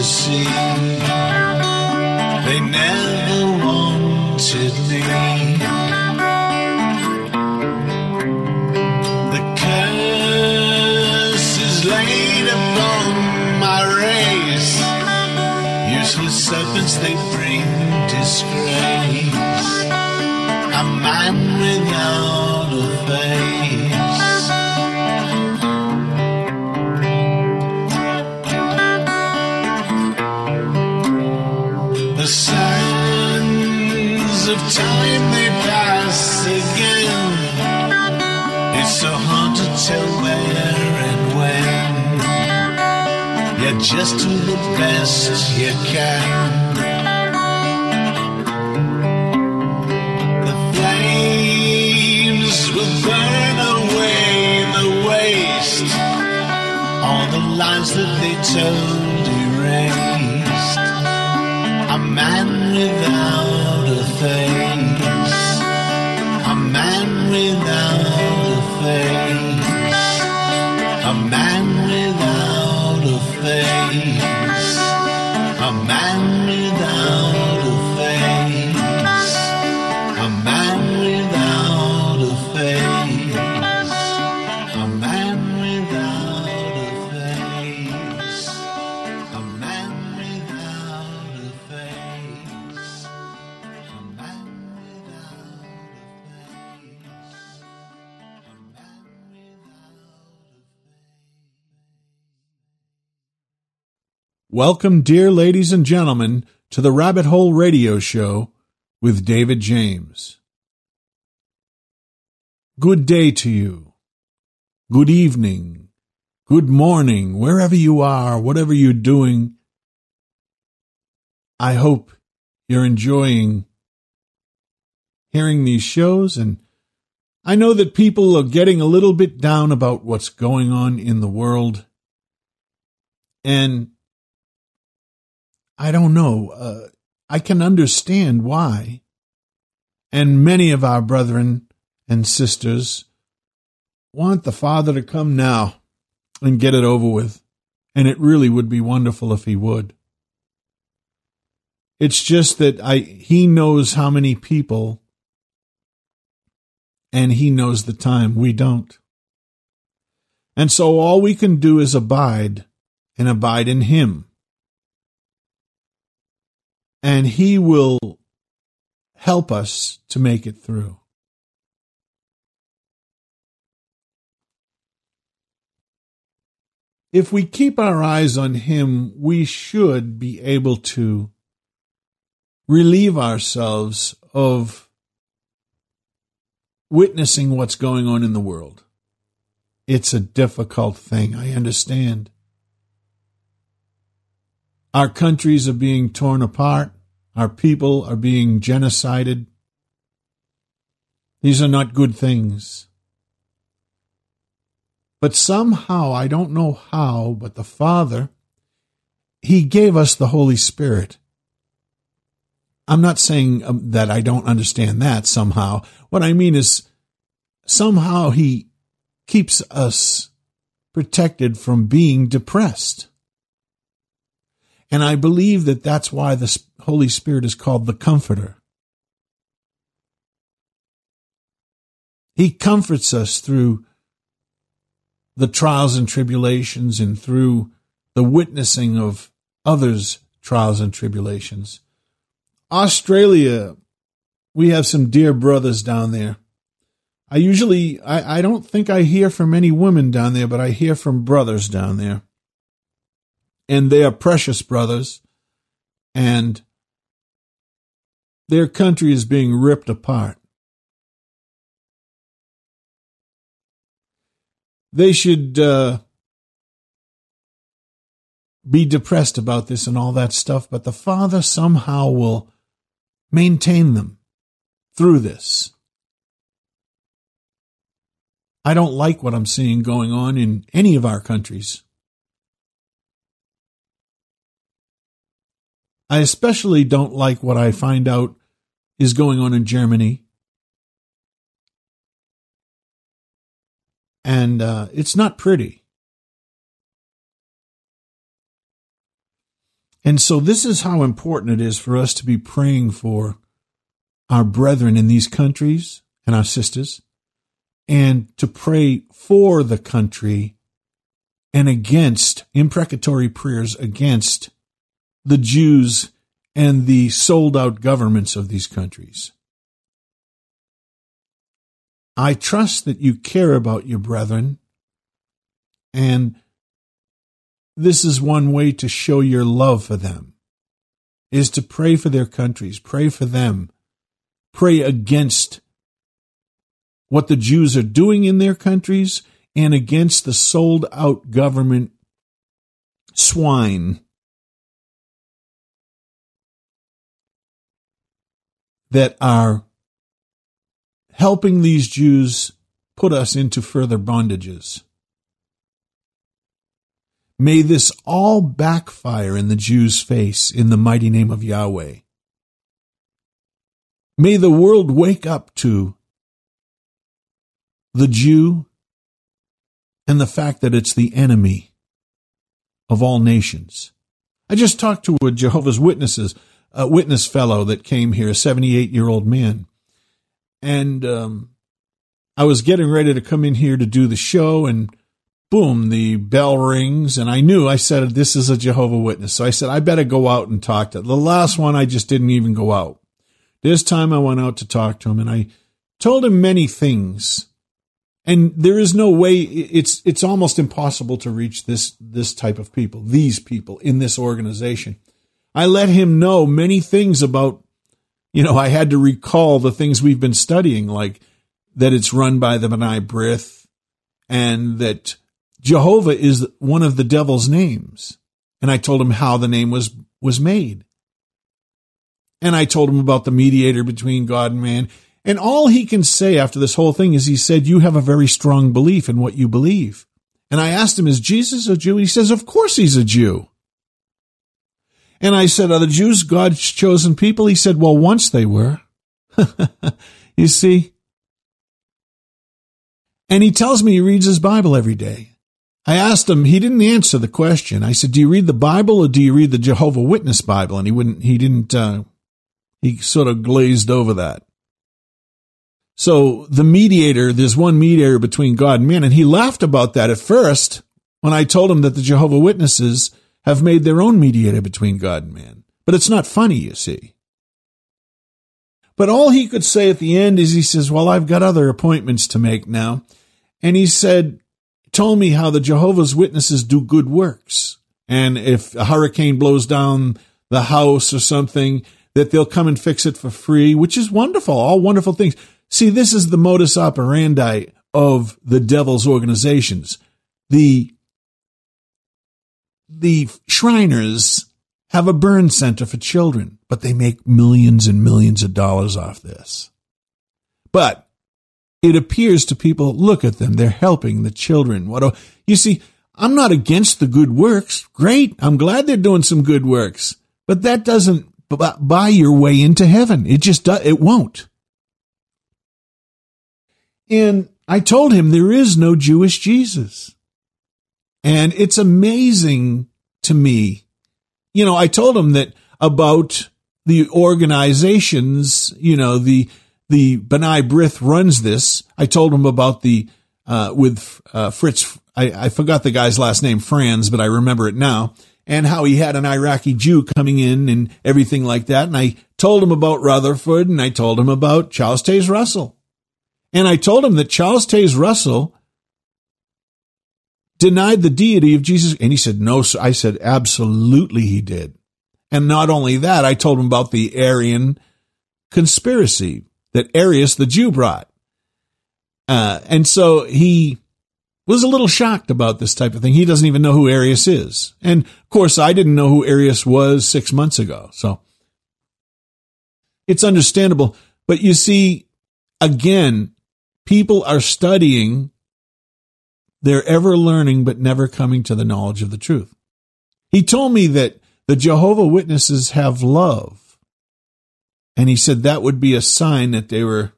see. They never wanted me. The curse is laid upon my race. Useless serpents, they bring disgrace. A man without a face. The sands of time, they pass again. It's so hard to tell where and when. Yeah, just do the best you can. The flames will burn away the waste. All the lies that they told erased. A man without a face. A man without a face. A man without a face. A man without a face. A man without a face. A man without a face. A man without a face. A man without a Welcome, dear ladies and gentlemen, to the Rabbit Hole Radio Show with David James. Good day to you. Good evening. Good morning, wherever you are, whatever you're doing. I hope you're enjoying hearing these shows, and I know that people are getting a little bit down about what's going on in the world, and I don't know. I can understand why. And many of our brethren and sisters want the Father to come now and get it over with. And it really would be wonderful if he would. It's just that he knows how many people, and he knows the time. We don't. And so all we can do is abide, and abide in him. And he will help us to make it through. If we keep our eyes on him, we should be able to relieve ourselves of witnessing what's going on in the world. It's a difficult thing, I understand. Our countries are being torn apart. Our people are being genocided. These are not good things. But somehow, I don't know how, but the Father, he gave us the Holy Spirit. I'm not saying that I don't understand that somehow. What I mean is somehow he keeps us protected from being depressed. And I believe that that's why the Holy Spirit is called the Comforter. He comforts us through the trials and tribulations and through the witnessing of others' trials and tribulations. Australia, we have some dear brothers down there. I don't think I hear from any women down there, but I hear from brothers down there. And they are precious brothers, and their country is being ripped apart. They should be depressed about this and all that stuff, but the Father somehow will maintain them through this. I don't like what I'm seeing going on in any of our countries. I especially don't like what I find out is going on in Germany. And it's not pretty. And so this is how important it is for us to be praying for our brethren in these countries and our sisters, and to pray for the country and against imprecatory prayers against the Jews and the sold-out governments of these countries. I trust that you care about your brethren, and this is one way to show your love for them, is to pray for their countries, pray for them, pray against what the Jews are doing in their countries and against the sold-out government swine that are helping these Jews put us into further bondages. May this all backfire in the Jews' face in the mighty name of Yahweh. May the world wake up to the Jew and the fact that it's the enemy of all nations. I just talked to a Jehovah's Witness fellow that came here, a 78-year-old man. And I was getting ready to come in here to do the show, and boom, the bell rings, and I said, this is a Jehovah's Witness. So I said, I better go out and talk to him. The last one, I just didn't even go out. This time I went out to talk to him, and I told him many things. And there is no way, it's almost impossible to reach this type of people, these people in this organization. I let him know many things about, I had to recall the things we've been studying, like that it's run by the B'nai B'rith, and that Jehovah is one of the devil's names. And I told him how the name was made. And I told him about the mediator between God and man. And all he can say after this whole thing is he said, you have a very strong belief in what you believe. And I asked him, is Jesus a Jew? He says, of course he's a Jew. And I said, are the Jews God's chosen people? He said, well, once they were. You see? And he tells me he reads his Bible every day. I asked him, he didn't answer the question. I said, do you read the Bible or do you read the Jehovah's Witness Bible? And he sort of glazed over that. So the mediator, there's one mediator between God and man, and he laughed about that at first when I told him that the Jehovah's Witnesses have made their own mediator between God and man. But it's not funny, you see. But all he could say at the end is he says, well, I've got other appointments to make now. And he told me how the Jehovah's Witnesses do good works. And if a hurricane blows down the house or something, that they'll come and fix it for free, which is wonderful, all wonderful things. See, this is the modus operandi of the devil's organizations. The Shriners have a burn center for children, but they make millions and millions of dollars off this. But it appears to people, look at them, they're helping the children. You see, I'm not against the good works. Great, I'm glad they're doing some good works. But that doesn't buy your way into heaven. It won't. And I told him there is no Jewish Jesus. And it's amazing to me. I told him that about the organizations, the B'nai B'rith runs this. I told him about Fritz, I forgot the guy's last name, Franz, but I remember it now, and how he had an Iraqi Jew coming in and everything like that. And I told him about Rutherford, and I told him about Charles Taze Russell. And I told him that Charles Taze Russell denied the deity of Jesus. And he said, no, sir. I said, absolutely he did. And not only that, I told him about the Arian conspiracy that Arius the Jew brought. And so he was a little shocked about this type of thing. He doesn't even know who Arius is. And of course, I didn't know who Arius was 6 months ago. So it's understandable. But you see, again, people are studying. They're ever learning, but never coming to the knowledge of the truth. He told me that the Jehovah's Witnesses have love. And he said that would be a sign that they were,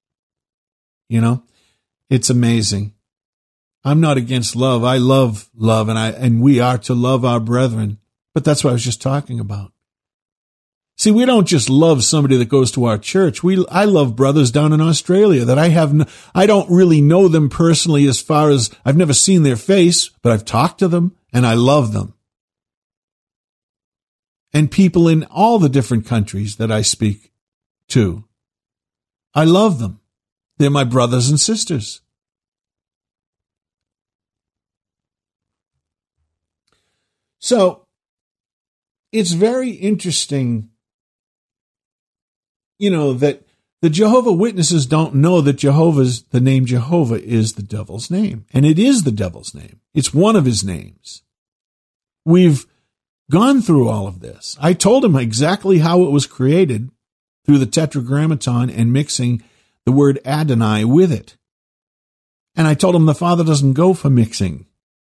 it's amazing. I'm not against love. I love love, and we are to love our brethren. But that's what I was just talking about. See, we don't just love somebody that goes to our church. I love brothers down in Australia that I don't really know them personally, as far as I've never seen their face, but I've talked to them and I love them. And people in all the different countries that I speak to, I love them. They're my brothers and sisters. So it's very interesting, that the Jehovah's Witnesses don't know that the name Jehovah is the devil's name. And it is the devil's name. It's one of his names. We've gone through all of this. I told him exactly how it was created through the Tetragrammaton and mixing the word Adonai with it. And I told him the Father doesn't go for mixing.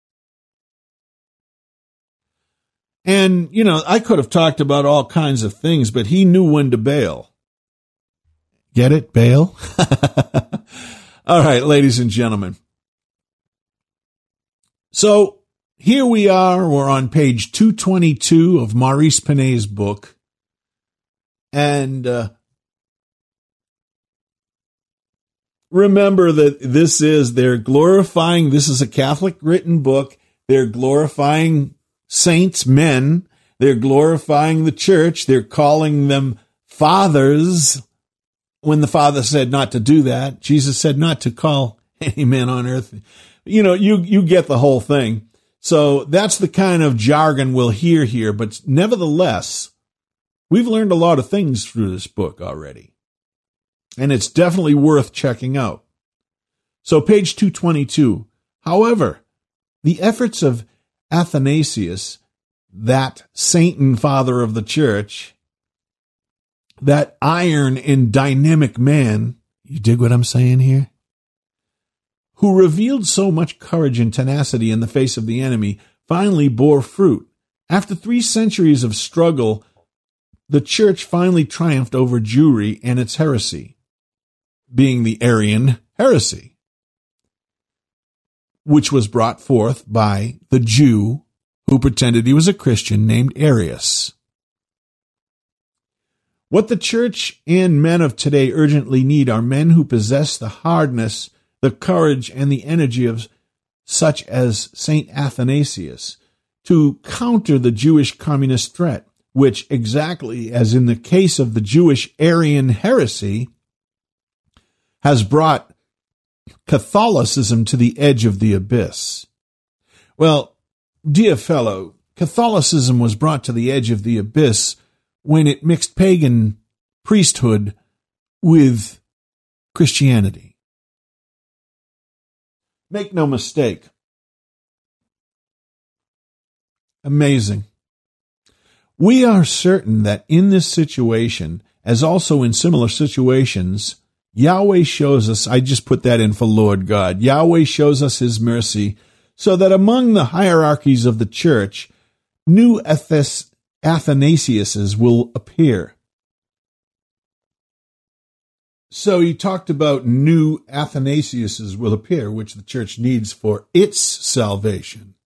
And, I could have talked about all kinds of things, but he knew when to bail. Get it? Bail? All right, ladies and gentlemen. So here we are. We're on page 222 of Maurice Pinay's book. And remember that this is a Catholic written book. They're glorifying saints, men. They're glorifying the church. They're calling them fathers when the Father said not to do that. Jesus said not to call any man on earth. You get the whole thing. So that's the kind of jargon we'll hear here. But nevertheless, we've learned a lot of things through this book already. And it's definitely worth checking out. So page 222. However, the efforts of Athanasius, that saint and father of the church, that iron and dynamic man, you dig what I'm saying here? Who revealed so much courage and tenacity in the face of the enemy, finally bore fruit. After 3 centuries of struggle, the church finally triumphed over Jewry and its heresy, being the Arian heresy, which was brought forth by the Jew who pretended he was a Christian named Arius. What the church and men of today urgently need are men who possess the hardness, the courage, and the energy of such as St. Athanasius to counter the Jewish communist threat, which, exactly as in the case of the Jewish Arian heresy, has brought Catholicism to the edge of the abyss. Well, dear fellow, Catholicism was brought to the edge of the abyss when it mixed pagan priesthood with Christianity. Make no mistake. Amazing. We are certain that in this situation, as also in similar situations, Yahweh shows us, I just put that in for Lord God, Yahweh shows us his mercy so that among the hierarchies of the church, new Athanasiuses will appear. So he talked about new Athanasiuses will appear, which the church needs for its salvation.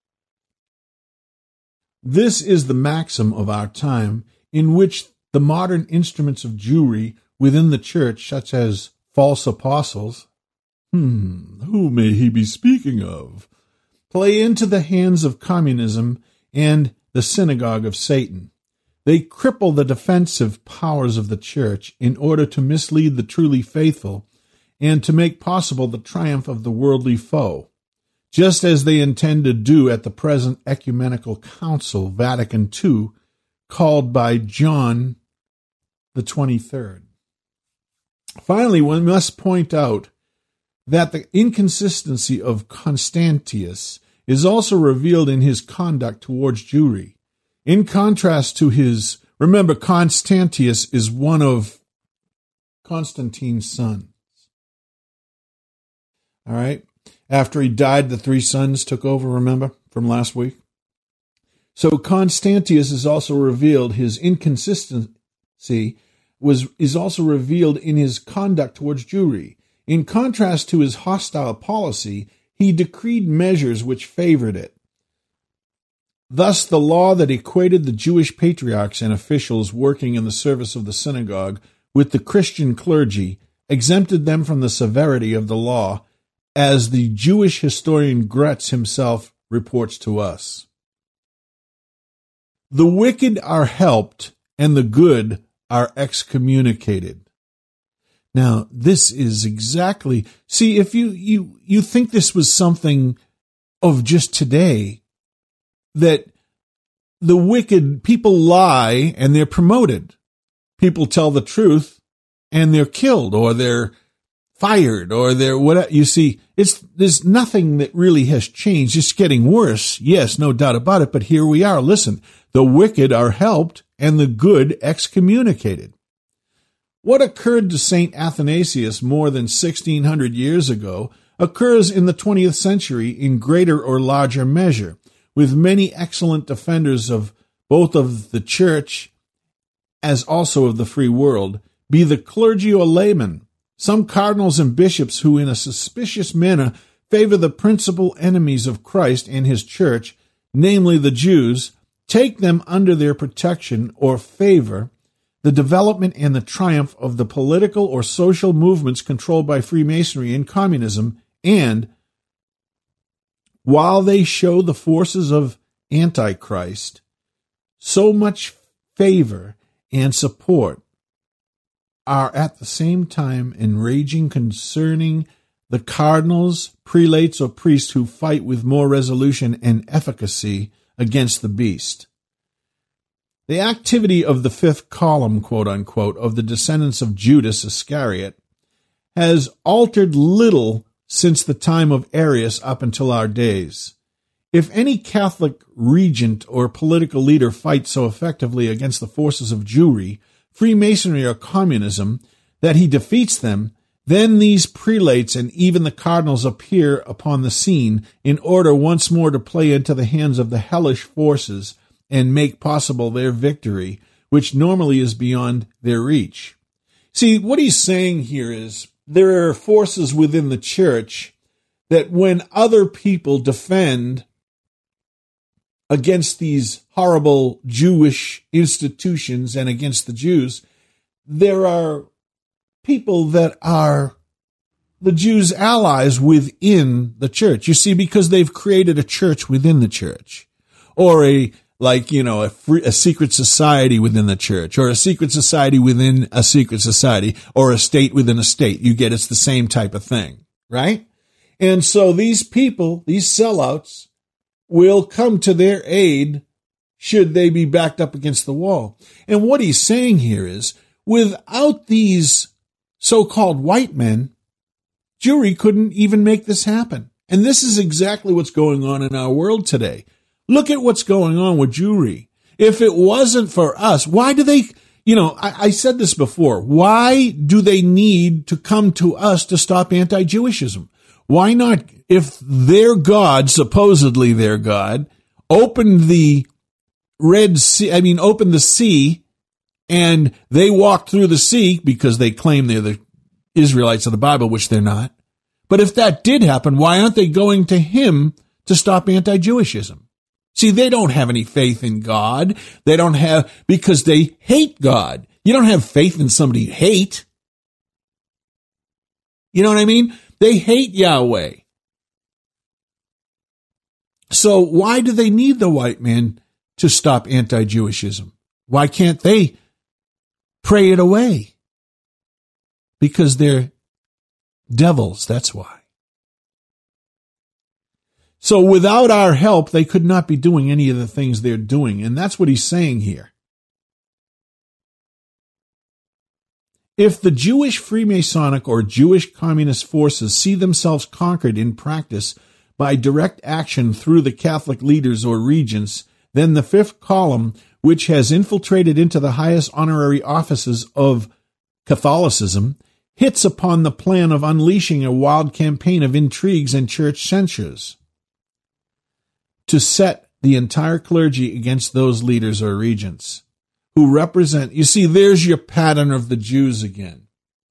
This is the maxim of our time, in which the modern instruments of Jewry within the church, such as false apostles, who may he be speaking of, play into the hands of communism and the synagogue of Satan. They cripple the defensive powers of the church in order to mislead the truly faithful and to make possible the triumph of the worldly foe, just as they intend to do at the present Ecumenical Council, Vatican II, called by John the 23rd. Finally, one must point out that the inconsistency of Constantius is also revealed in his conduct towards Jewry. In contrast to his, remember, Constantius is one of Constantine's sons. All right? After he died, the 3 sons took over, remember, from last week? So Constantius is also revealed, his inconsistency is also revealed in his conduct towards Jewry. In contrast to his hostile policy, he decreed measures which favored it. Thus, the law that equated the Jewish patriarchs and officials working in the service of the synagogue with the Christian clergy exempted them from the severity of the law, as the Jewish historian Gretz himself reports to us. The wicked are helped, and the good are excommunicated. Now, this is exactly, see, if you think this was something of just today, that the wicked people lie and they're promoted. People tell the truth and they're killed, or they're fired, or they're whatever. You see, there's nothing that really has changed. It's getting worse. Yes, no doubt about it. But here we are. Listen, the wicked are helped and the good excommunicated. What occurred to St. Athanasius more than 1,600 years ago occurs in the 20th century in greater or larger measure, with many excellent defenders of both of the church as also of the free world, be the clergy or laymen, some cardinals and bishops who in a suspicious manner favor the principal enemies of Christ and his church, namely the Jews, take them under their protection or favor the development and the triumph of the political or social movements controlled by Freemasonry and communism, and while they show the forces of Antichrist so much favor and support, are at the same time enraging concerning the cardinals, prelates, or priests who fight with more resolution and efficacy against the beast. The activity of the fifth column, quote unquote, of the descendants of Judas Iscariot has altered little since the time of Arius up until our days. If any Catholic regent or political leader fights so effectively against the forces of Jewry, Freemasonry, or communism that he defeats them, then these prelates and even the cardinals appear upon the scene in order once more to play into the hands of the hellish forces and make possible their victory, which normally is beyond their reach. See, what he's saying here is there are forces within the church that when other people defend against these horrible Jewish institutions and against the Jews, there are people that are the Jews' allies within the church. You see, because they've created a church within the church, or a secret society within the church, or a secret society within a secret society, or a state within a state. You get it's the same type of thing, right? And so these people, these sellouts, will come to their aid should they be backed up against the wall. And what he's saying here is, without these so-called white men, Jewry couldn't even make this happen. And this is exactly what's going on in our world today. Look at what's going on with Jewry. If it wasn't for us, why do they, I said this before, why do they need to come to us to stop anti-Jewishism? Why not, if their God, supposedly their God, opened the opened the sea, and they walked through the sea because they claim they're the Israelites of the Bible, which they're not. But if that did happen, why aren't they going to him to stop anti-Jewishism? See, they don't have any faith in God. They don't have, because they hate God. You don't have faith in somebody you hate. You know what I mean? They hate Yahweh. So why do they need the white man to stop anti-Jewishism? Why can't they pray it away? Because they're devils, that's why. So without our help, they could not be doing any of the things they're doing. And that's what he's saying here. If the Jewish Freemasonic or Jewish communist forces see themselves conquered in practice by direct action through the Catholic leaders or regents, then the fifth column, which has infiltrated into the highest honorary offices of Catholicism, hits upon the plan of unleashing a wild campaign of intrigues and church censures to set the entire clergy against those leaders or regents who represent, you see, there's your pattern of the Jews again.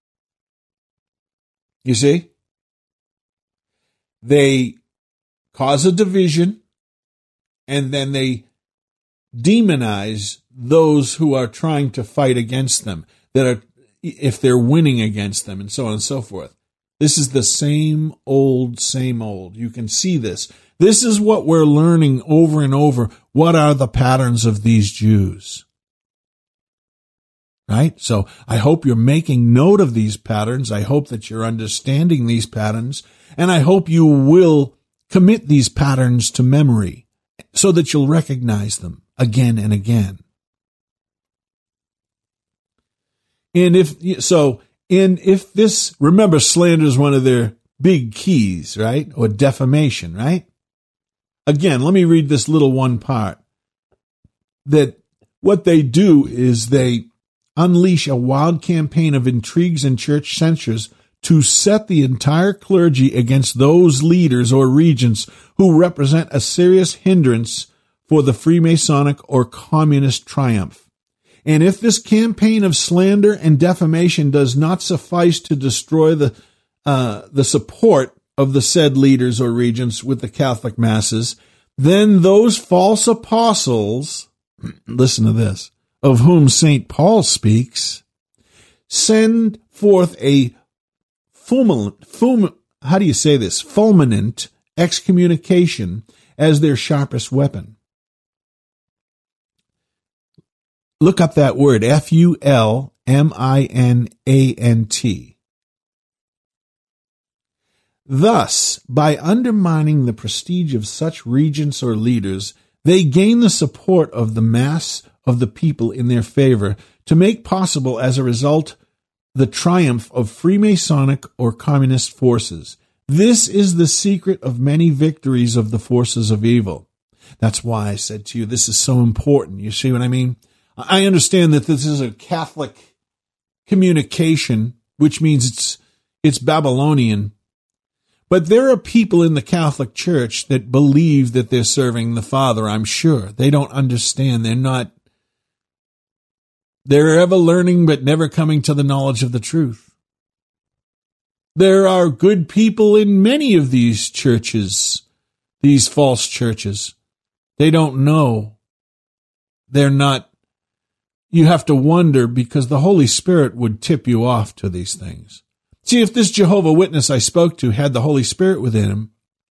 You see? They cause a division and then they demonize those who are trying to fight against them, that are, if they're winning against them, and so on and so forth. This is the same old, same old. You can see this. This is what we're learning over and over. What are the patterns of these Jews? Right? So I hope you're making note of these patterns. I hope that you're understanding these patterns, and I hope you will commit these patterns to memory so that you'll recognize them again and again. And if this, remember, slander is one of their big keys, right? Or defamation, right? Again, let me read this little one part. That what they do is they unleash a wild campaign of intrigues and church censures to set the entire clergy against those leaders or regents who represent a serious hindrance for the Freemasonic or communist triumph. And if this campaign of slander and defamation does not suffice to destroy the support of the said leaders or regents with the Catholic masses, then those false apostles, listen to this, of whom St. Paul speaks, send forth a fulminant excommunication as their sharpest weapon. Look up that word, Fulminant. Thus, by undermining the prestige of such regents or leaders, they gain the support of the mass of the people in their favor to make possible, as a result, the triumph of Freemasonic or communist forces. This is the secret of many victories of the forces of evil. That's why I said to you, this is so important. You see what I mean? I understand that this is a Catholic communication, which means it's Babylonian. But there are people in the Catholic Church that believe that they're serving the Father, I'm sure. They don't understand. They're ever learning but never coming to the knowledge of the truth. There are good people in many of these churches, these false churches. They don't know. They're not. You have to wonder, because the Holy Spirit would tip you off to these things. See, if this Jehovah Witness I spoke to had the Holy Spirit within him,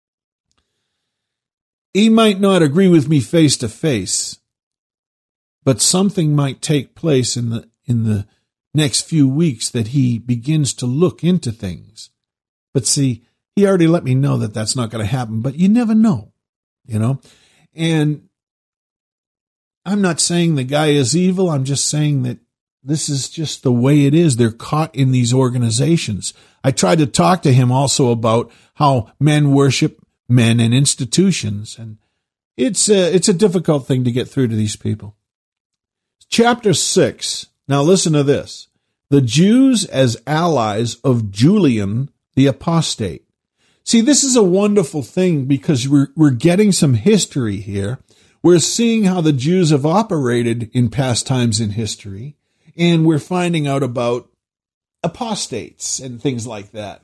he might not agree with me face to face, but something might take place in the next few weeks that he begins to look into things. But see, he already let me know that that's not going to happen, but you never know, And I'm not saying the guy is evil. I'm just saying that this is just the way it is. They're caught in these organizations. I tried to talk to him also about how men worship men and institutions, and it's a difficult thing to get through to these people. Chapter 6. Now listen to this. The Jews as allies of Julian the Apostate. See, this is a wonderful thing because we're getting some history here. We're seeing how the Jews have operated in past times in history, and we're finding out about apostates and things like that.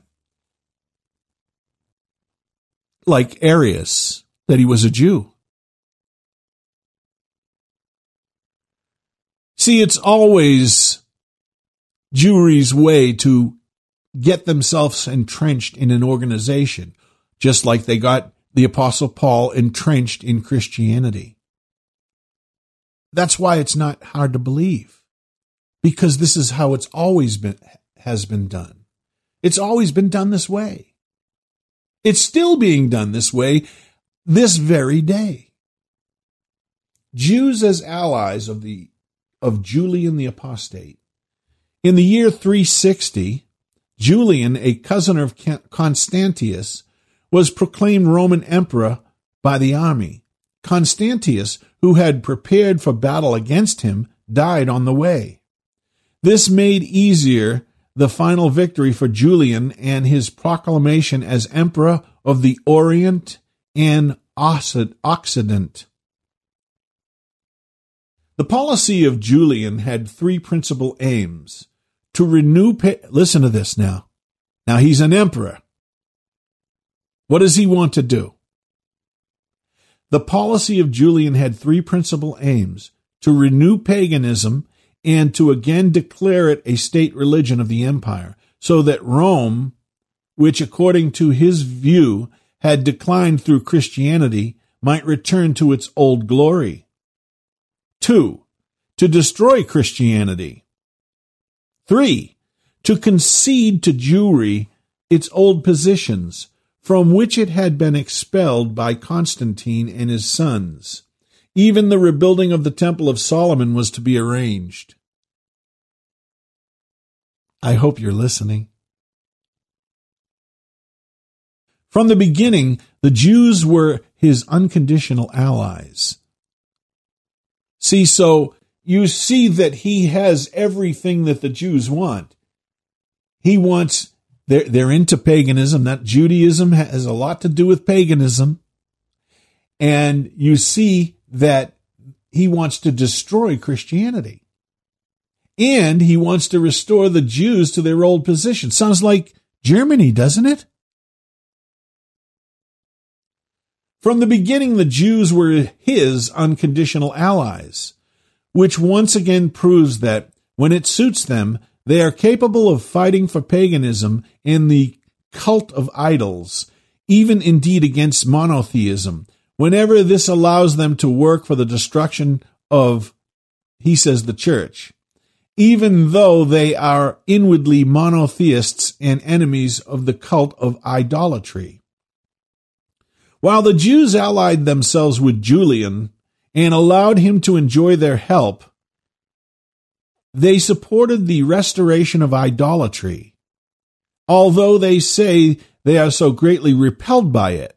Like Arius, that he was a Jew. See, it's always Jewry's way to get themselves entrenched in an organization, just like they got the Apostle Paul entrenched in Christianity. That's why it's not hard to believe, because this is how it's always has been done. It's always been done this way. It's still being done this way this very day. Jews as allies of Julian the Apostate. In the year 360, Julian, a cousin of Constantius, was proclaimed Roman emperor by the army. Constantius, who had prepared for battle against him, died on the way. This made easier the final victory for Julian and his proclamation as emperor of the Orient and Occident. The policy of Julian had three principal aims: to renew, listen to this now. Now he's an emperor. What does he want to do? The policy of Julian had three principal aims: to renew paganism and to again declare it a state religion of the empire, so that Rome, which according to his view had declined through Christianity, might return to its old glory. 2. To destroy Christianity. 3. To concede to Jewry its old positions, from which it had been expelled by Constantine and his sons. Even the rebuilding of the Temple of Solomon was to be arranged. I hope you're listening. From the beginning, the Jews were his unconditional allies. So you see that he has everything that the Jews want. He wants, they're into paganism. That Judaism has a lot to do with paganism. And you see that he wants to destroy Christianity. And he wants to restore the Jews to their old position. Sounds like Germany, doesn't it? From the beginning, the Jews were his unconditional allies, which once again proves that when it suits them, they are capable of fighting for paganism and the cult of idols, even indeed against monotheism, whenever this allows them to work for the destruction of, he says, the church, even though they are inwardly monotheists and enemies of the cult of idolatry. While the Jews allied themselves with Julian and allowed him to enjoy their help, they supported the restoration of idolatry, although they say they are so greatly repelled by it.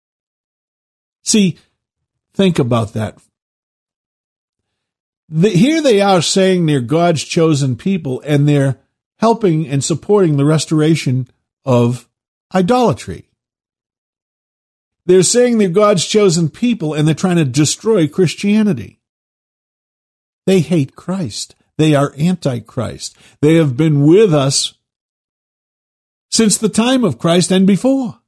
See, think about that. Here they are saying they're God's chosen people, and they're helping and supporting the restoration of idolatry. They're saying they're God's chosen people, and they're trying to destroy Christianity. They hate Christ. They are anti-Christ. They have been with us since the time of Christ and before.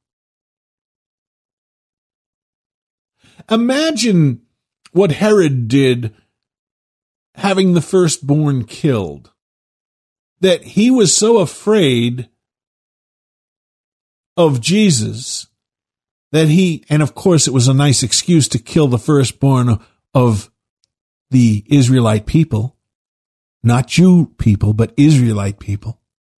Imagine what Herod did having the firstborn killed, that he was so afraid of Jesus that and of course it was a nice excuse to kill the firstborn of the Israelite people, not Jew people, but Israelite people.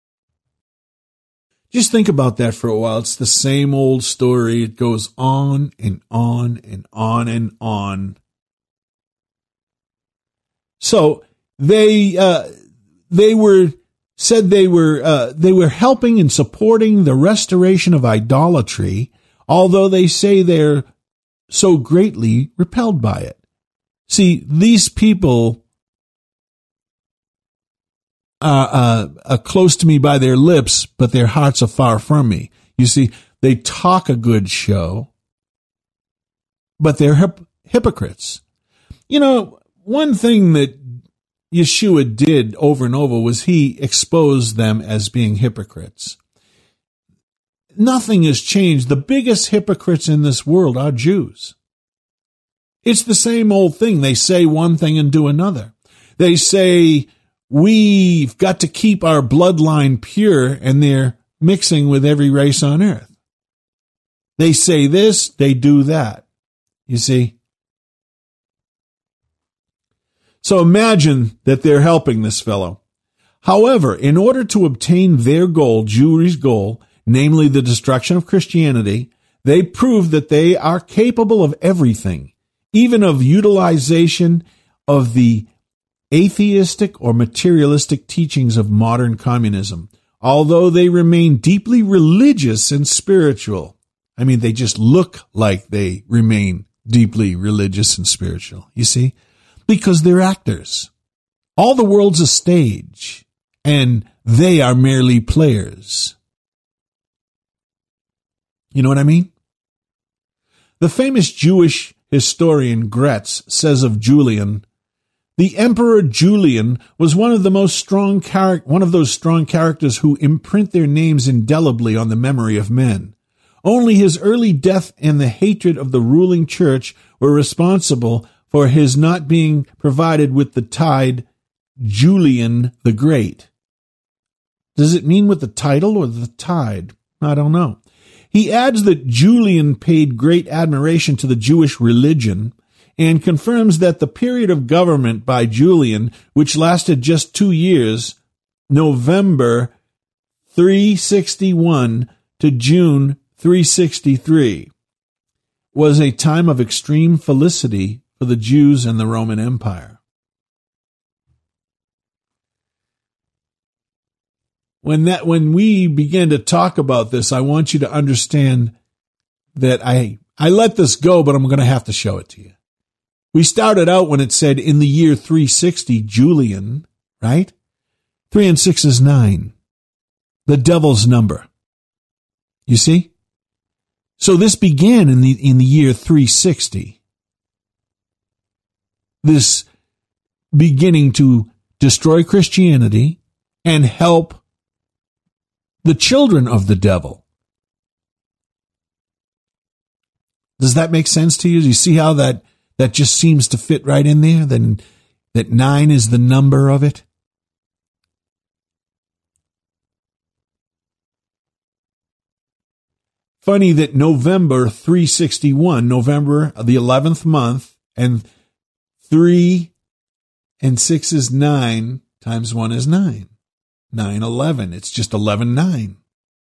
Just think about that for a while. It's the same old story. It goes on and on and on and on. So they were helping and supporting the restoration of idolatry, although they say they're so greatly repelled by it. See, these people are close to me by their lips, but their hearts are far from me. You see, they talk a good show, but they're hypocrites. You know, one thing that Yeshua did over and over was he exposed them as being hypocrites. Nothing has changed. The biggest hypocrites in this world are Jews. It's the same old thing. They say one thing and do another. They say, we've got to keep our bloodline pure, and they're mixing with every race on earth. They say this, they do that. You see? So imagine that they're helping this fellow. However, in order to obtain their goal, Jewry's goal, namely the destruction of Christianity, they prove that they are capable of everything, even of utilization of the atheistic or materialistic teachings of modern communism, although they remain deeply religious and spiritual. I mean, they just look like they remain deeply religious and spiritual, you see, because they're actors. All the world's a stage, and they are merely players. You know what I mean? The famous Jewish historian Gretz says of Julian, the Emperor Julian was one of those strong characters who imprint their names indelibly on the memory of men. Only his early death and the hatred of the ruling church were responsible for his not being provided with the tithe Julian the Great. Does it mean with the title or the tithe? I don't know. He adds that Julian paid great admiration to the Jewish religion and confirms that the period of government by Julian, which lasted just 2 years, November 361 to June 363, was a time of extreme felicity for the Jews and the Roman Empire. When we begin to talk about this, I want you to understand that I let this go, but I'm going to have to show it to you. We started out when it said in the year 360, Julian, right? 3 and 6 is 9. The devil's number. You see? So this began in the year 360. This beginning to destroy Christianity and help the children of the devil. Does that make sense to you? Do you see how that just seems to fit right in there? Then that 9 is the number of it. Funny that November 361, November the 11th month, and 3 and 6 is 9, times 1 is 9. 9, 11. It's just 11, 9.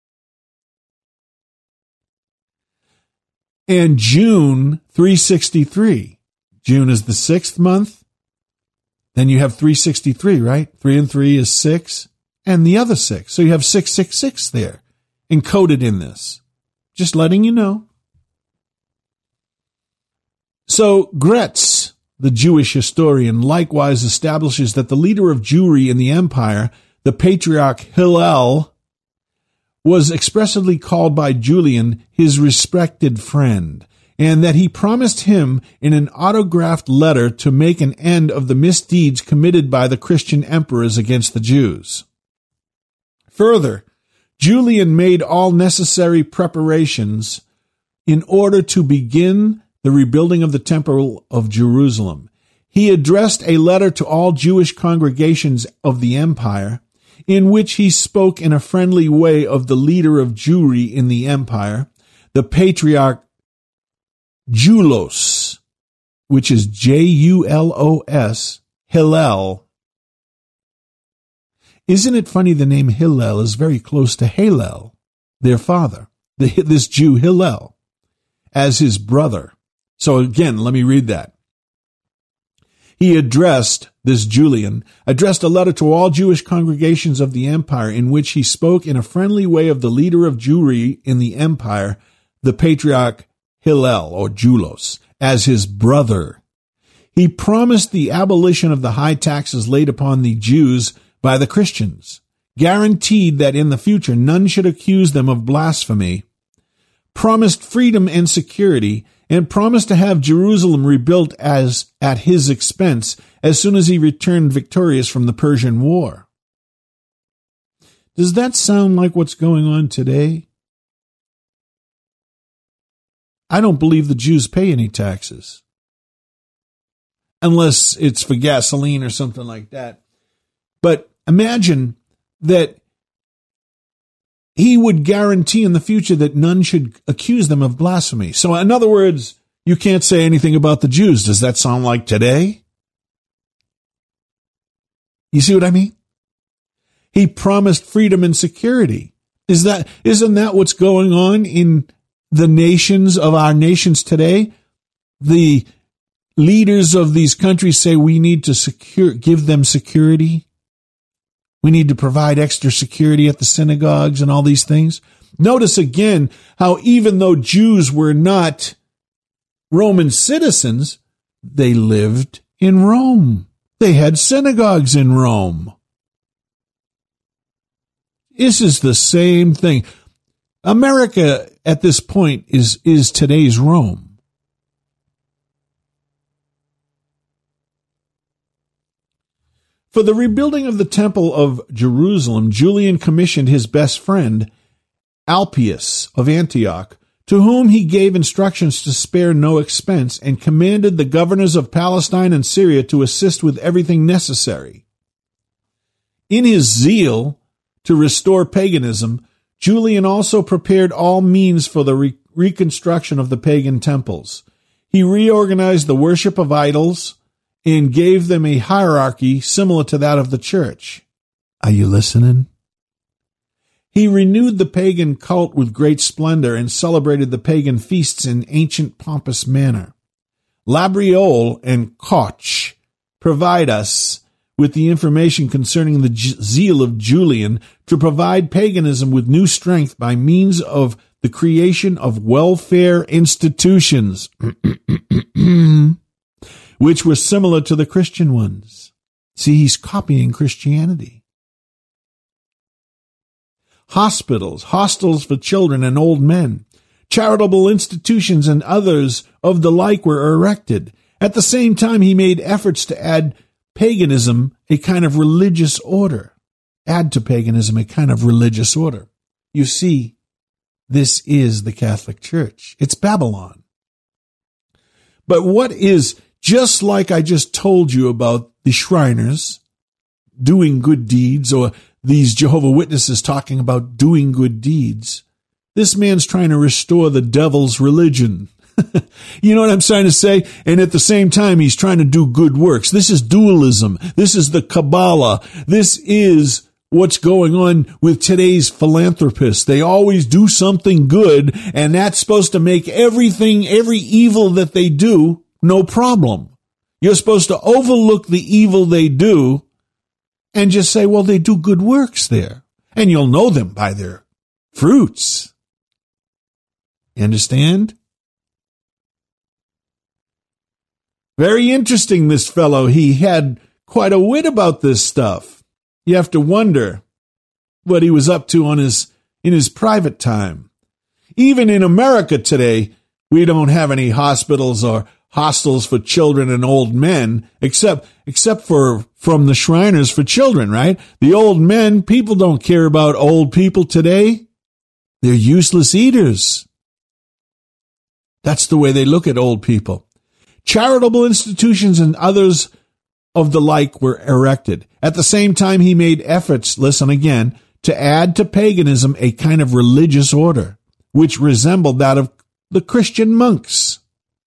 And June 363. June is the 6th month. Then you have 363, right? 3 and 3 is 6, and the other 6. So you have 666 there, encoded in this. Just letting you know. So Gretz, the Jewish historian, likewise establishes that the leader of Jewry in the empire, the patriarch Hillel, was expressly called by Julian his respected friend, and that he promised him in an autographed letter to make an end of the misdeeds committed by the Christian emperors against the Jews. Further, Julian made all necessary preparations in order to begin the rebuilding of the Temple of Jerusalem. He addressed a letter to all Jewish congregations of the empire, in which he spoke in a friendly way of the leader of Jewry in the empire, the patriarch Julos, which is Julos, Hillel. Isn't it funny the name Hillel is very close to Hillel, their father, this Jew Hillel, as his brother. So again, let me read that. This Julian addressed a letter to all Jewish congregations of the empire in which he spoke in a friendly way of the leader of Jewry in the empire, the patriarch Hillel, or Julos, as his brother. He promised the abolition of the high taxes laid upon the Jews by the Christians, guaranteed that in the future none should accuse them of blasphemy, promised freedom and security, and promised to have Jerusalem rebuilt at his expense as soon as he returned victorious from the Persian War. Does that sound like what's going on today? I don't believe the Jews pay any taxes, unless it's for gasoline or something like that. But imagine that he would guarantee in the future that none should accuse them of blasphemy. So in other words, you can't say anything about the Jews. Does that sound like today? You see what I mean? He promised freedom and security. Isn't that what's going on in the nations of our nations today? The leaders of these countries say we need to give them security. We need to provide extra security at the synagogues and all these things. Notice again how even though Jews were not Roman citizens, they lived in Rome. They had synagogues in Rome. This is the same thing. America at this point is today's Rome. For the rebuilding of the Temple of Jerusalem, Julian commissioned his best friend, Alpius of Antioch, to whom he gave instructions to spare no expense and commanded the governors of Palestine and Syria to assist with everything necessary. In his zeal to restore paganism, Julian also prepared all means for the reconstruction of the pagan temples. He reorganized the worship of idols and gave them a hierarchy similar to that of the church. Are you listening? He renewed the pagan cult with great splendor and celebrated the pagan feasts in ancient pompous manner. Labriole and Koch provide us with the information concerning the zeal of Julian to provide paganism with new strength by means of the creation of welfare institutions, which were similar to the Christian ones. See, he's copying Christianity. Hospitals, hostels for children and old men, charitable institutions, and others of the like were erected. At the same time, he made efforts to add paganism a kind of religious order. Add to paganism a kind of religious order. You see, this is the Catholic Church. It's Babylon. But what is, just like I just told you about the Shriners doing good deeds, or these Jehovah's Witnesses talking about doing good deeds, this man's trying to restore the devil's religion. You know what I'm trying to say? And at the same time, he's trying to do good works. This is dualism. This is the Kabbalah. This is what's going on with today's philanthropists. They always do something good, and that's supposed to make every evil that they do, no problem. You're supposed to overlook the evil they do and just say, well, they do good works there. And you'll know them by their fruits. You understand? Very interesting, this fellow. He had quite a wit about this stuff. You have to wonder what he was up to in his private time. Even in America today, we don't have any hospitals or hostels for children and old men, except for from the Shriners for children, right? The old men, people don't care about old people today. They're useless eaters. That's the way they look at old people. Charitable institutions and others of the like were erected. At the same time, he made efforts, listen again, to add to paganism a kind of religious order, which resembled that of the Christian monks.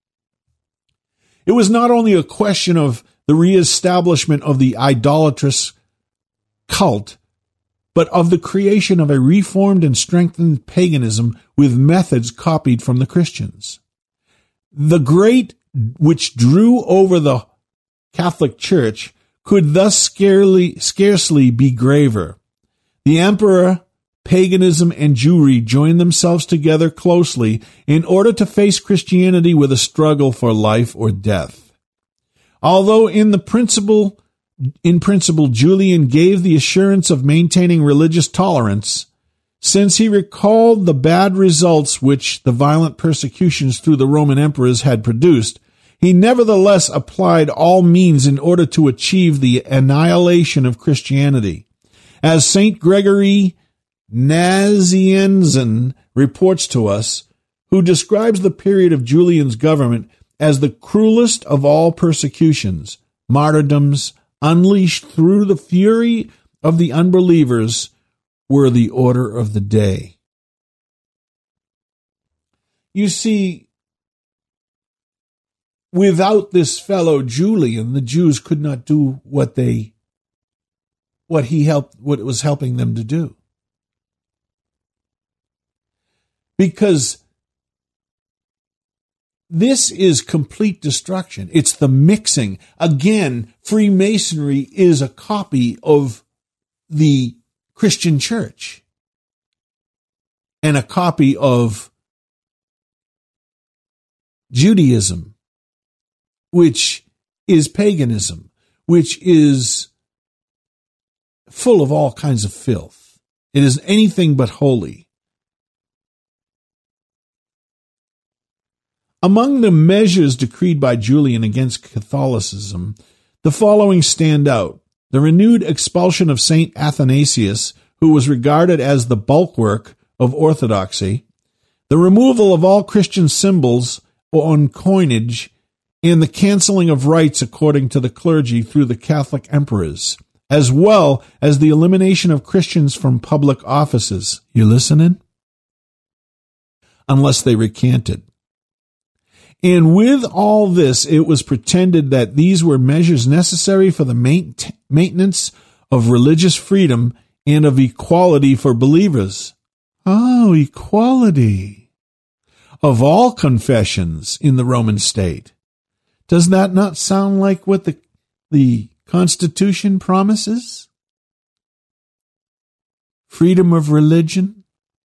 It was not only a question of the reestablishment of the idolatrous cult, but of the creation of a reformed and strengthened paganism with methods copied from the Christians. The great which drew over the Catholic Church could thus scarcely be graver. The emperor, paganism, and Jewry joined themselves together closely in order to face Christianity with a struggle for life or death. Although in principle, Julian gave the assurance of maintaining religious tolerance, since he recalled the bad results which the violent persecutions through the Roman emperors had produced, he nevertheless applied all means in order to achieve the annihilation of Christianity. As St. Gregory Nazianzen reports to us, who describes the period of Julian's government as the cruelest of all persecutions, martyrdoms unleashed through the fury of the unbelievers, were the order of the day. You see, without this fellow Julian, the Jews could not do what it was helping them to do. Because this is complete destruction. It's the mixing. Again, Freemasonry is a copy of the Christian church and a copy of Judaism, which is paganism, which is full of all kinds of filth. It is anything but holy. Among the measures decreed by Julian against Catholicism, the following stand out. The renewed expulsion of St. Athanasius, who was regarded as the bulwark of orthodoxy, the removal of all Christian symbols on coinage, and the canceling of rights according to the clergy through the Catholic emperors, as well as the elimination of Christians from public offices. You listening? Unless they recanted. And with all this, it was pretended that these were measures necessary for the maintenance of religious freedom and of equality for believers. Oh, equality of all confessions in the Roman state. Does that not sound like what the Constitution promises? Freedom of religion,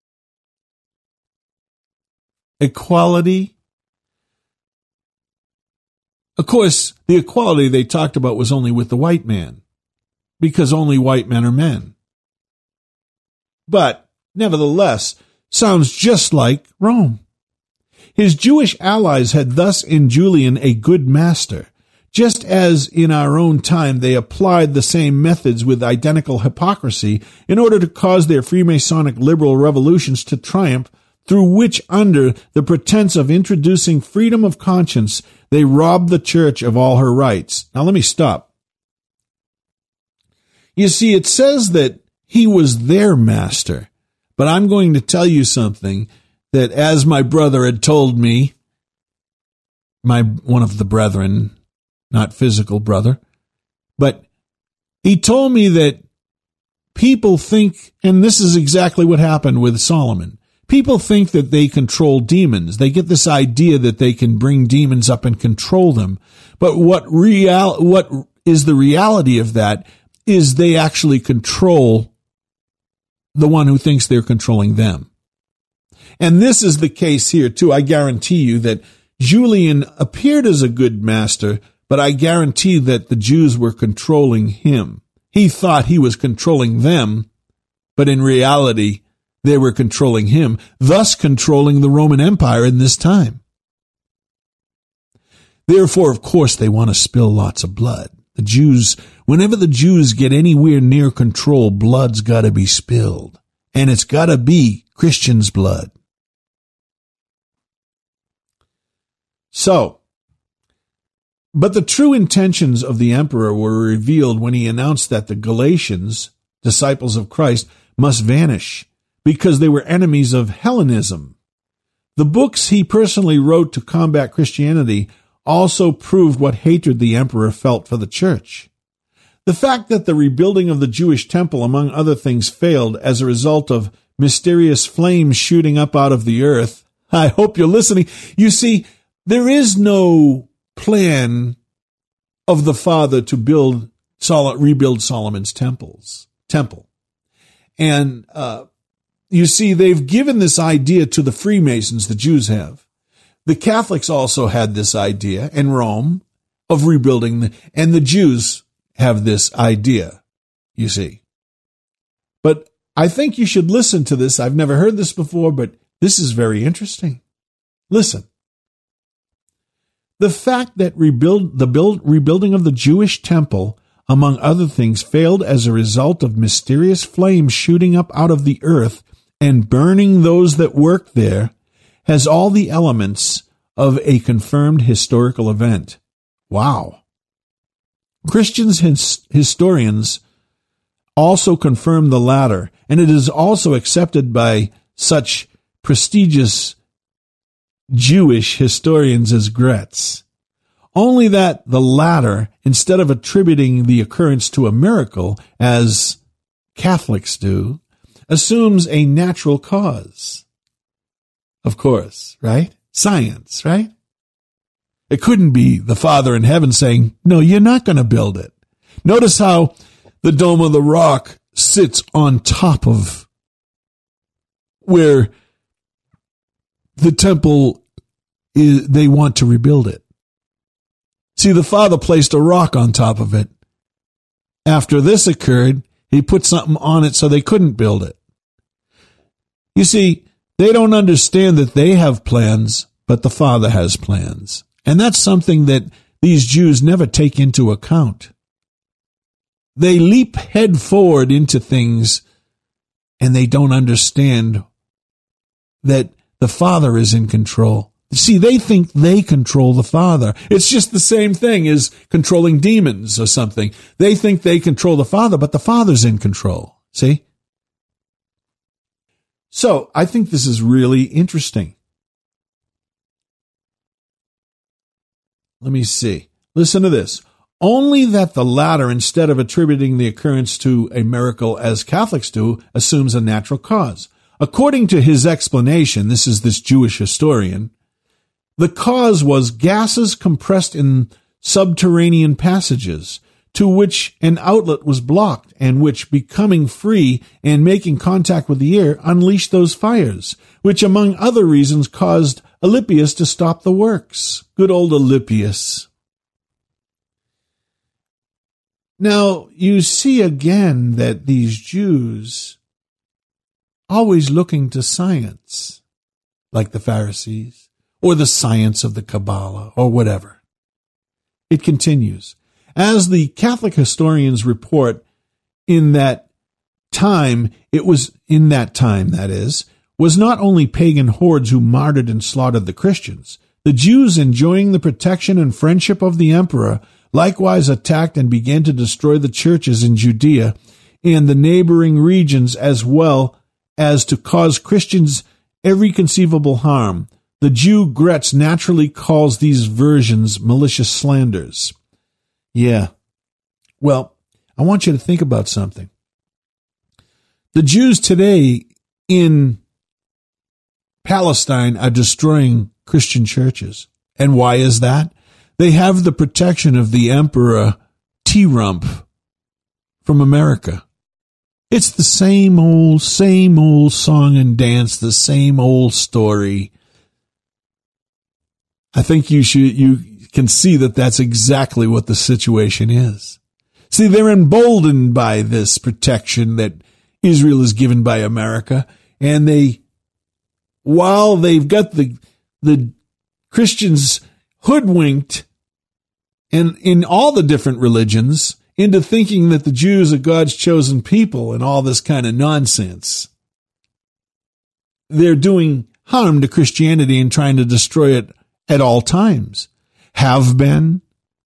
equality. Of course, the equality they talked about was only with the white man, because only white men are men. But, nevertheless, sounds just like Rome. His Jewish allies had thus in Julian a good master, just as in our own time they applied the same methods with identical hypocrisy in order to cause their Freemasonic liberal revolutions to triumph, through which, under the pretense of introducing freedom of conscience, they robbed the church of all her rights. Now let me stop. You see, it says that he was their master, but I'm going to tell you something that, as my brother had told me, one of the brethren, not physical brother, but he told me that people think, and this is exactly what happened with Solomon, people think that they control demons. They get this idea that they can bring demons up and control them. But what is the reality of that is they actually control the one who thinks they're controlling them. And this is the case here, too. I guarantee you that Julian appeared as a good master, but I guarantee that the Jews were controlling him. He thought he was controlling them, but in reality, they were controlling him, thus controlling the Roman Empire in this time. Therefore, of course, they want to spill lots of blood. The Jews, whenever the Jews get anywhere near control, blood's got to be spilled. And it's got to be Christians' blood. But the true intentions of the emperor were revealed when he announced that the Galatians, disciples of Christ, must vanish because they were enemies of Hellenism. The books he personally wrote to combat Christianity also proved what hatred the emperor felt for the church. The fact that the rebuilding of the Jewish temple, among other things, failed as a result of mysterious flames shooting up out of the earth. I hope you're listening. You see, there is no plan of the Father to rebuild Solomon's temple. And you see, they've given this idea to the Freemasons, the Jews have. The Catholics also had this idea in Rome of rebuilding, and the Jews have this idea, you see. But I think you should listen to this. I've never heard this before, but this is very interesting. Listen. The fact that rebuilding of the Jewish temple, among other things, failed as a result of mysterious flames shooting up out of the earth and burning those that worked there, has all the elements of a confirmed historical event. Wow. Christians historians also confirm the latter, and it is also accepted by such prestigious Jewish historians as Gretz. Only that the latter, instead of attributing the occurrence to a miracle, as Catholics do, assumes a natural cause. Of course, right? Science, right? It couldn't be the Father in heaven saying, no, you're not going to build it. Notice how the Dome of the Rock sits on top of where the temple is, they want to rebuild it. See, the Father placed a rock on top of it. After this occurred, he put something on it so they couldn't build it. You see, they don't understand that they have plans, but the Father has plans. And that's something that these Jews never take into account. They leap head forward into things, and they don't understand that the Father is in control. See, they think they control the Father. It's just the same thing as controlling demons or something. They think they control the Father, but the Father's in control. See? So, I think this is really interesting. Let me see. Listen to this. Only that the latter, instead of attributing the occurrence to a miracle as Catholics do, assumes a natural cause. According to his explanation, this is this Jewish historian, the cause was gases compressed in subterranean passages, to which an outlet was blocked, and which, becoming free and making contact with the air, unleashed those fires, which, among other reasons, caused Alypius to stop the works. Good old Alypius. Now, you see again that these Jews, always looking to science, like the Pharisees, or the science of the Kabbalah, or whatever. It continues. As the Catholic historians report, in that time, was not only pagan hordes who martyred and slaughtered the Christians. The Jews, enjoying the protection and friendship of the emperor, likewise attacked and began to destroy the churches in Judea and the neighboring regions, as well as to cause Christians every conceivable harm. The Jew Gretz naturally calls these versions malicious slanders. Yeah. Well, I want you to think about something. The Jews today in Palestine are destroying Christian churches. And why is that? They have the protection of the Emperor T-Rump from America. It's the same old song and dance, the same old story. I think you can see that that's exactly what the situation is. See, they're emboldened by this protection that Israel is given by America, and while they've got the Christians hoodwinked and in all the different religions into thinking that the Jews are God's chosen people and all this kind of nonsense, they're doing harm to Christianity and trying to destroy it at all times. Have been,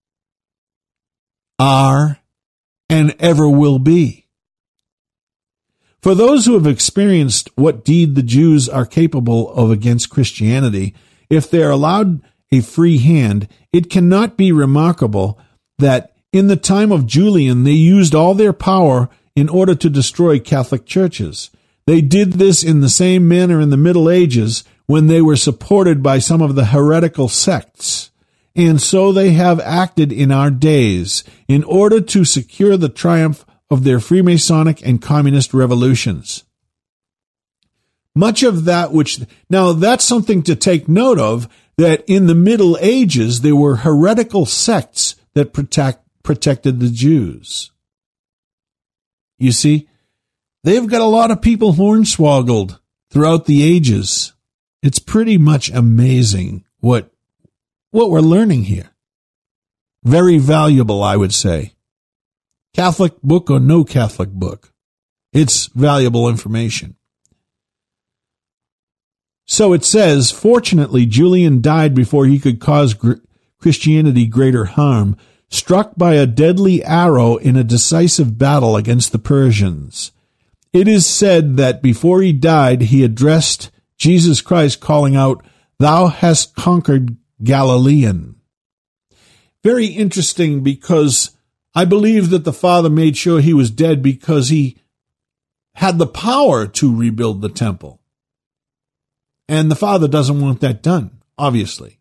are, and ever will be. For those who have experienced what deed the Jews are capable of against Christianity, if they are allowed a free hand, it cannot be remarkable that in the time of Julian they used all their power in order to destroy Catholic churches. They did this in the same manner in the Middle Ages when they were supported by some of the heretical sects. And so they have acted in our days in order to secure the triumph of their Freemasonic and communist revolutions. Much of that now that's something to take note of, that in the Middle Ages there were heretical sects that protected the Jews. You see, they've got a lot of people hornswoggled throughout the ages. It's pretty much amazing what we're learning here. Very valuable, I would say. Catholic book or no Catholic book, it's valuable information. So it says, fortunately, Julian died before he could cause Christianity greater harm, struck by a deadly arrow in a decisive battle against the Persians. It is said that before he died, he addressed Jesus Christ, calling out, "Thou hast conquered Galilean." Very interesting, because I believe that the Father made sure he was dead because he had the power to rebuild the temple. And the Father doesn't want that done, obviously.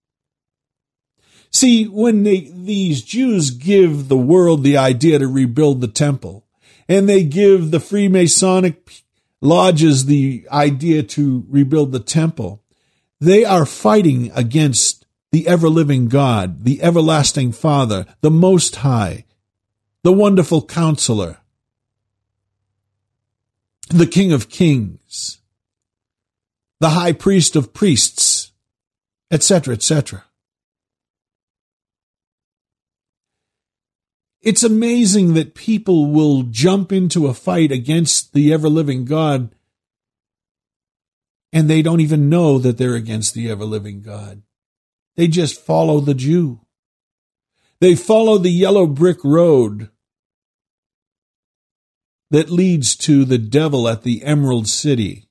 See, when these Jews give the world the idea to rebuild the temple, and they give the Freemasonic lodges the idea to rebuild the temple, they are fighting against the ever-living God, the everlasting Father, the Most High, the Wonderful Counselor, the King of Kings, the High Priest of Priests, etc., etc. It's amazing that people will jump into a fight against the ever-living God and they don't even know that they're against the ever-living God. They just follow the Jew. They follow the yellow brick road that leads to the devil at the Emerald City.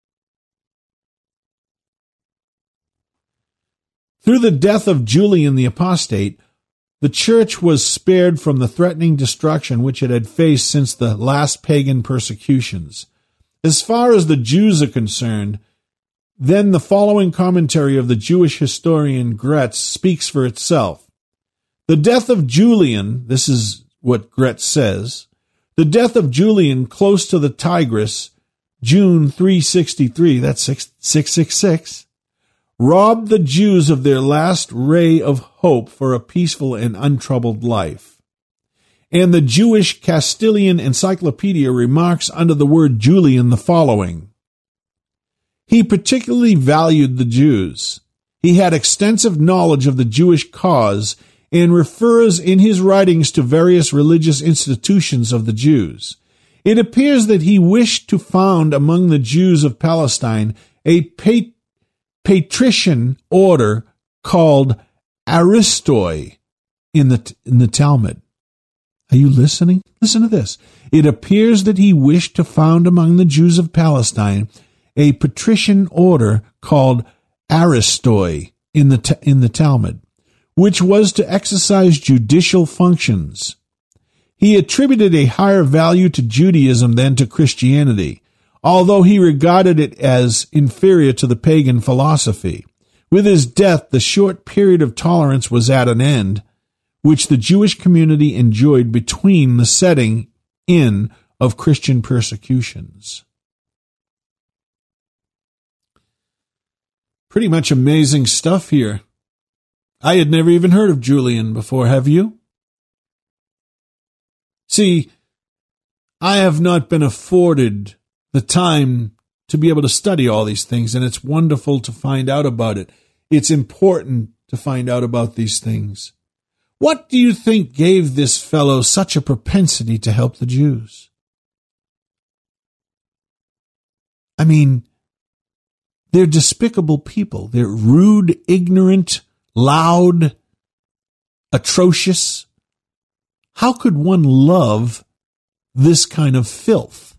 Through the death of Julian the Apostate, the church was spared from the threatening destruction which it had faced since the last pagan persecutions. As far as the Jews are concerned, then the following commentary of the Jewish historian Gretz speaks for itself. The death of Julian, this is what Gretz says, the death of Julian close to the Tigris, June 363, that's 666, robbed the Jews of their last ray of hope for a peaceful and untroubled life. And the Jewish Castilian Encyclopedia remarks under the word Julian the following: he particularly valued the Jews. He had extensive knowledge of the Jewish cause and refers in his writings to various religious institutions of the Jews. It appears that he wished to found among the Jews of Palestine a patrician order called Aristoi in the Talmud. Are you listening? Listen to this. It appears that he wished to found among the Jews of Palestine a patrician order called Aristoi in the Talmud, which was to exercise judicial functions. He attributed a higher value to Judaism than to Christianity, although he regarded it as inferior to the pagan philosophy. With his death, the short period of tolerance was at an end, which the Jewish community enjoyed between the setting in of Christian persecutions. Pretty much amazing stuff here. I had never even heard of Julian before, have you? See, I have not been afforded the time to be able to study all these things, and it's wonderful to find out about it. It's important to find out about these things. What do you think gave this fellow such a propensity to help the Jews? I mean, they're despicable people. They're rude, ignorant, loud, atrocious. How could one love this kind of filth?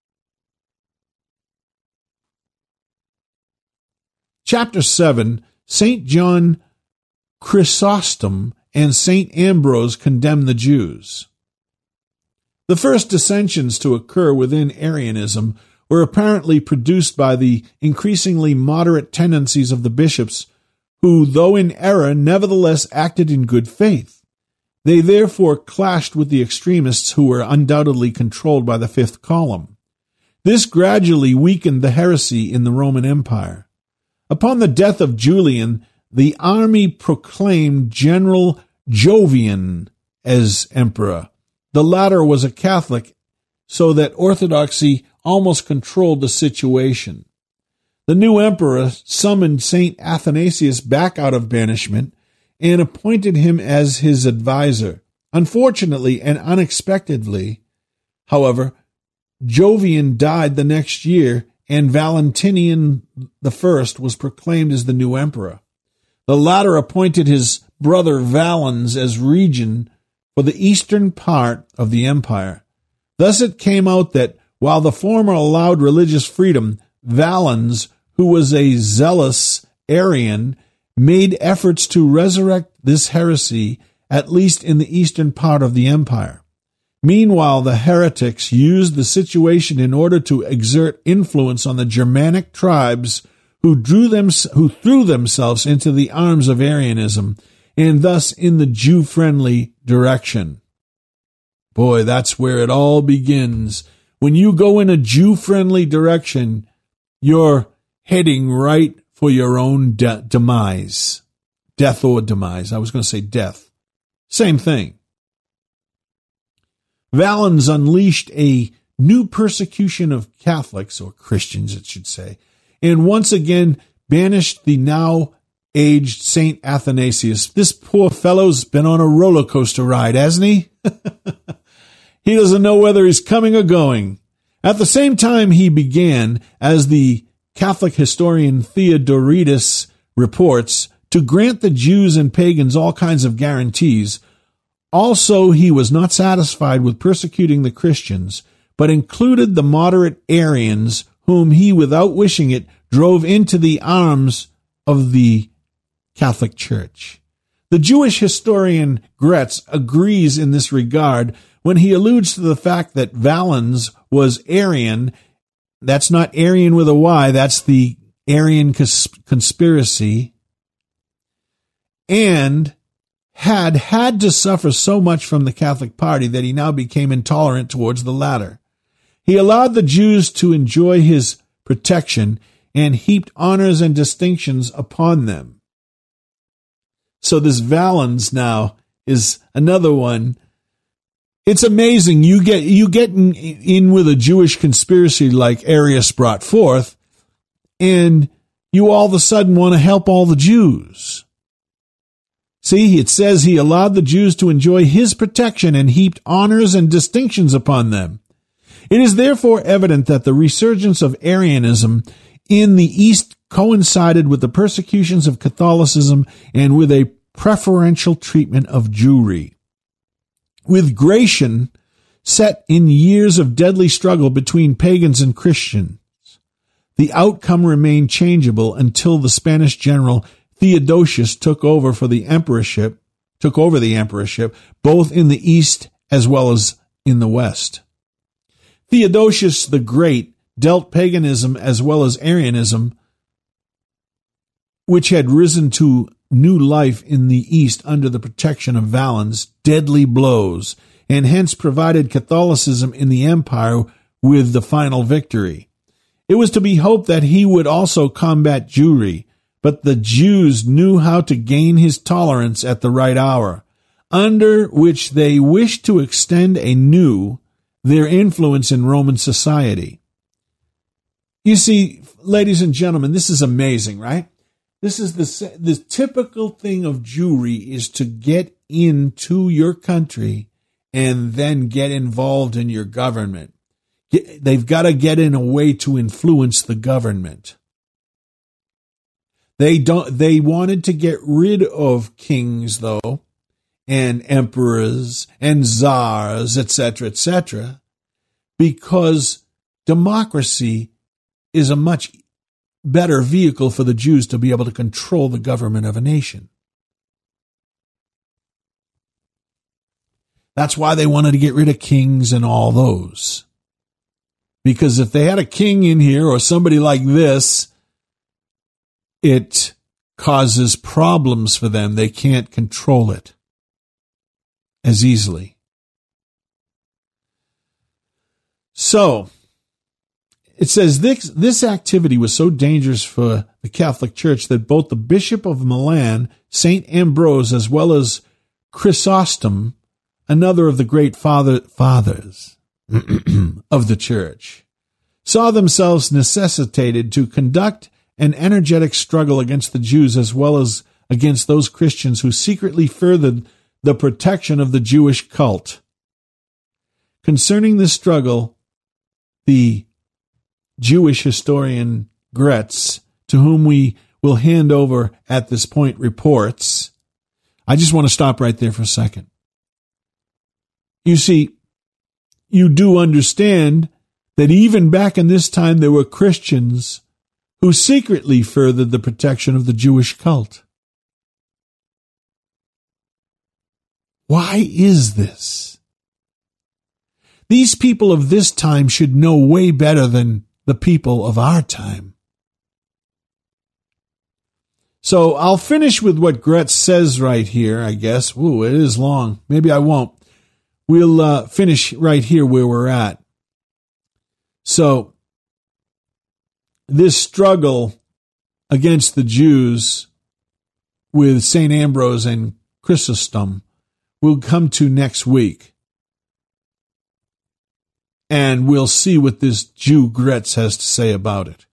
Chapter 7, St. John Chrysostom and St. Ambrose condemn the Jews. The first dissensions to occur within Arianism were apparently produced by the increasingly moderate tendencies of the bishops, who, though in error, nevertheless acted in good faith. They therefore clashed with the extremists who were undoubtedly controlled by the fifth column. This gradually weakened the heresy in the Roman Empire. Upon the death of Julian, the army proclaimed General Jovian as emperor. The latter was a Catholic, so that orthodoxy almost controlled the situation. The new emperor summoned St. Athanasius back out of banishment and appointed him as his advisor. Unfortunately and unexpectedly, however, Jovian died the next year, and Valentinian I was proclaimed as the new emperor. The latter appointed his brother Valens as regent for the eastern part of the empire. Thus it came out that while the former allowed religious freedom, Valens, who was a zealous Arian, made efforts to resurrect this heresy, at least in the eastern part of the empire. Meanwhile, the heretics used the situation in order to exert influence on the Germanic tribes who threw themselves into the arms of Arianism, and thus in the Jew-friendly direction. Boy, that's where it all begins. When you go in a Jew-friendly direction, you're heading right for your own demise. Death or demise. I was going to say death. Same thing. Valens unleashed a new persecution of Catholics, or Christians it should say, and once again banished the now aged St. Athanasius. This poor fellow's been on a roller coaster ride, hasn't he? He doesn't know whether he's coming or going. At the same time, he began, as the Catholic historian Theodoretus reports, to grant the Jews and pagans all kinds of guarantees. Also, he was not satisfied with persecuting the Christians, but included the moderate Arians, whom he, without wishing it, drove into the arms of the Catholic Church. The Jewish historian Gretz agrees in this regard when he alludes to the fact that Valens was Arian. That's not Arian with a Y, that's the Arian conspiracy, and had to suffer so much from the Catholic party that he now became intolerant towards the latter. He allowed the Jews to enjoy his protection and heaped honors and distinctions upon them. So this Valens now is another one. It's amazing. You get in with a Jewish conspiracy like Arius brought forth, and you all of a sudden want to help all the Jews. See, it says he allowed the Jews to enjoy his protection and heaped honors and distinctions upon them. It is therefore evident that the resurgence of Arianism in the East coincided with the persecutions of Catholicism and with a preferential treatment of Jewry. With Gratian set in years of deadly struggle between pagans and Christians, the outcome remained changeable until the Spanish general Theodosius took over the emperorship, both in the East as well as in the West. Theodosius the Great dealt paganism as well as Arianism, which had risen to new life in the East under the protection of Valens, deadly blows, and hence provided Catholicism in the empire with the final victory. It was to be hoped that he would also combat Jewry, but the Jews knew how to gain his tolerance at the right hour, under which they wished to extend anew their influence in Roman society. You see, ladies and gentlemen, this is amazing, right? This is the typical thing of Jewry is to get into your country and then get involved in your government. They've got to get in a way to influence the government. They wanted to get rid of kings, though, and emperors and czars, etc., because democracy is a much better vehicle for the Jews to be able to control the government of a nation. That's why they wanted to get rid of kings and all those. Because if they had a king in here or somebody like this, it causes problems for them. They can't control it as easily. So, it says this activity was so dangerous for the Catholic Church that both the Bishop of Milan, St. Ambrose, as well as Chrysostom, another of the great fathers of the Church, saw themselves necessitated to conduct an energetic struggle against the Jews as well as against those Christians who secretly furthered the protection of the Jewish cult. Concerning this struggle, the Jewish historian Gretz, to whom we will hand over at this point, reports. I just want to stop right there for a second. You see, you do understand that even back in this time there were Christians who secretly furthered the protection of the Jewish cult. Why is this? These people of this time should know way better than the people of our time. So I'll finish with what Gretz says right here, I guess. Ooh, it is long. Maybe I won't. We'll finish right here where we're at. So, this struggle against the Jews with St. Ambrose and Chrysostom we'll come to next week. And we'll see what this Jew Gretz has to say about it.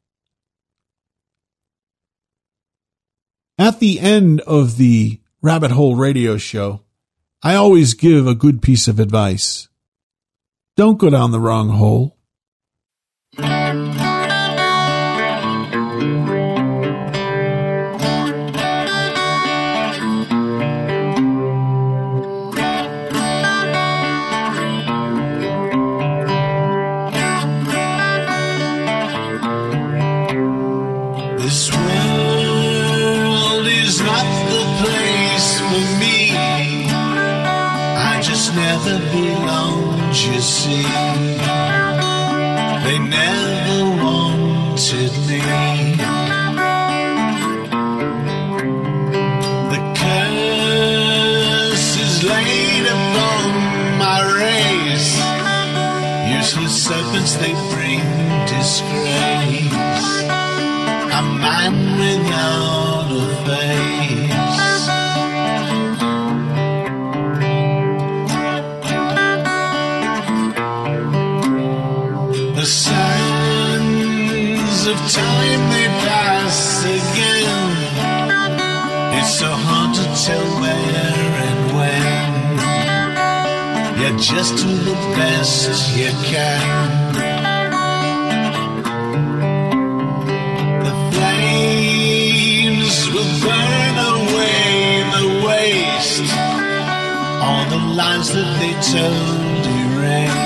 At the end of the Rabbit Hole Radio Show, I always give a good piece of advice. Don't go down the wrong hole. out of face. The sands of time, they pass again. It's so hard to tell where and when. You just do the best you can. The flames will burn away the waste, all the lies that they told erase.